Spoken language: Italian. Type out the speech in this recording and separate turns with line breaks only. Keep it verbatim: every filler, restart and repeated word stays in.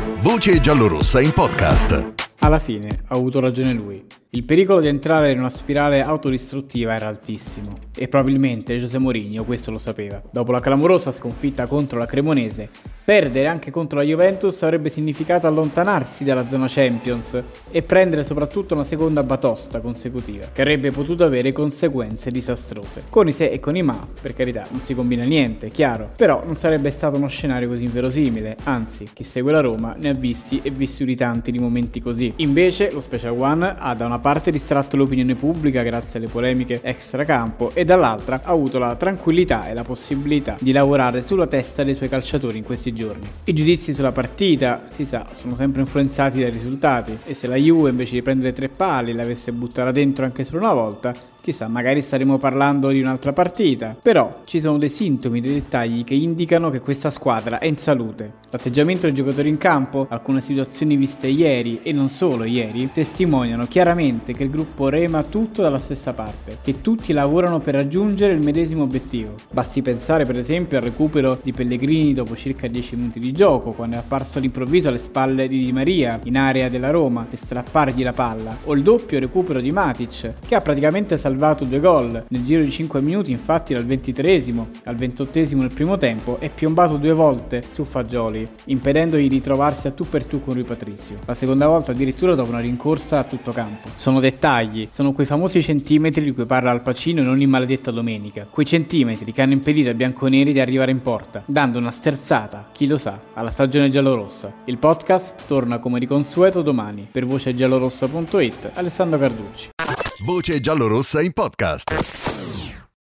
Voce giallorossa in podcast.
Alla fine ha avuto ragione lui. Il pericolo di entrare in una spirale autodistruttiva era altissimo e probabilmente José Mourinho questo lo sapeva. Dopo la clamorosa sconfitta contro la Cremonese, perdere anche contro la Juventus avrebbe significato allontanarsi dalla zona Champions e prendere soprattutto una seconda batosta consecutiva, che avrebbe potuto avere conseguenze disastrose. Con i se e con i ma, per carità, non si combina niente, chiaro, però non sarebbe stato uno scenario così inverosimile, anzi, chi segue la Roma ne ha visti e vissuti tanti di momenti così. Invece, lo Special One ha da una parte distratto l'opinione pubblica grazie alle polemiche extracampo e dall'altra ha avuto la tranquillità e la possibilità di lavorare sulla testa dei suoi calciatori in questi giorni. I giudizi sulla partita, si sa, sono sempre influenzati dai risultati e se la Juve invece di prendere tre pali l'avesse buttata dentro anche solo una volta, chissà, magari staremo parlando di un'altra partita. Però ci sono dei sintomi, dei dettagli che indicano che questa squadra è in salute. L'atteggiamento dei giocatori in campo, alcune situazioni viste ieri e non solo ieri, testimoniano chiaramente che il gruppo rema tutto dalla stessa parte, che tutti lavorano per raggiungere il medesimo obiettivo. Basti pensare per esempio al recupero di Pellegrini dopo circa dieci minuti di gioco, quando è apparso all'improvviso alle spalle di Di Maria in area della Roma per strappargli la palla, o il doppio recupero di Matic, che ha praticamente salvato due gol. Nel giro di cinque minuti, infatti, dal ventitreesimo al ventottesimo nel primo tempo, è piombato due volte su Fagioli, impedendogli di trovarsi a tu per tu con Rui Patricio. La seconda volta addirittura dopo una rincorsa a tutto campo. Sono dettagli, sono quei famosi centimetri di cui parla Al Pacino in Ogni maledetta domenica. Quei centimetri che hanno impedito ai bianconeri di arrivare in porta, dando una sterzata, chi lo sa, alla stagione giallorossa. Il podcast torna come di consueto domani. Per voce giallorossa punto it, Alessandro Carducci.
Voce giallorossa in podcast.